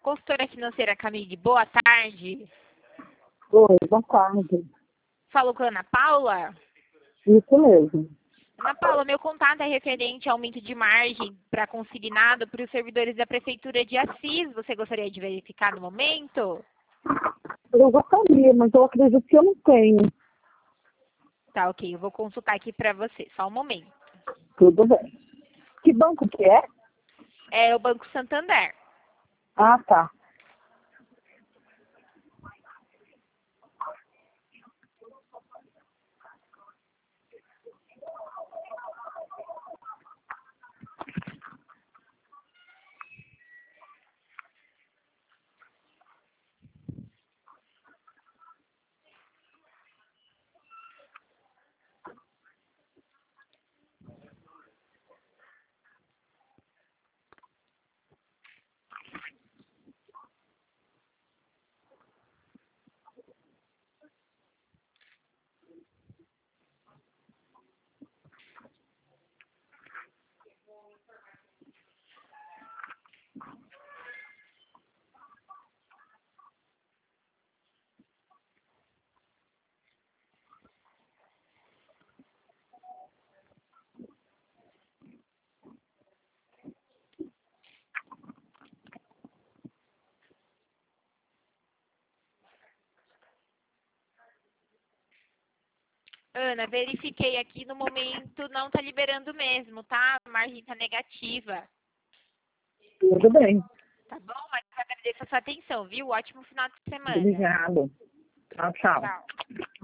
Consultora financeira Camille, boa tarde. Oi, boa tarde. Falou com a Ana Paula? Isso mesmo. Ana Paula, meu contato é referente ao aumento de margem para consignado para os servidores da Prefeitura de Assis. Você gostaria de verificar no momento? Eu gostaria, mas eu acredito que eu não tenho. Tá, ok. Eu vou consultar aqui para você. Só um momento. Tudo bem. Que banco que é? É o Banco Santander. Ah, tá. Ana, verifiquei aqui no momento, não está liberando mesmo, tá? A margem está negativa. Tudo bem. Tá bom? Mas eu agradeço a sua atenção, viu? Ótimo final de semana. Obrigada. Tchau, tchau. Tchau.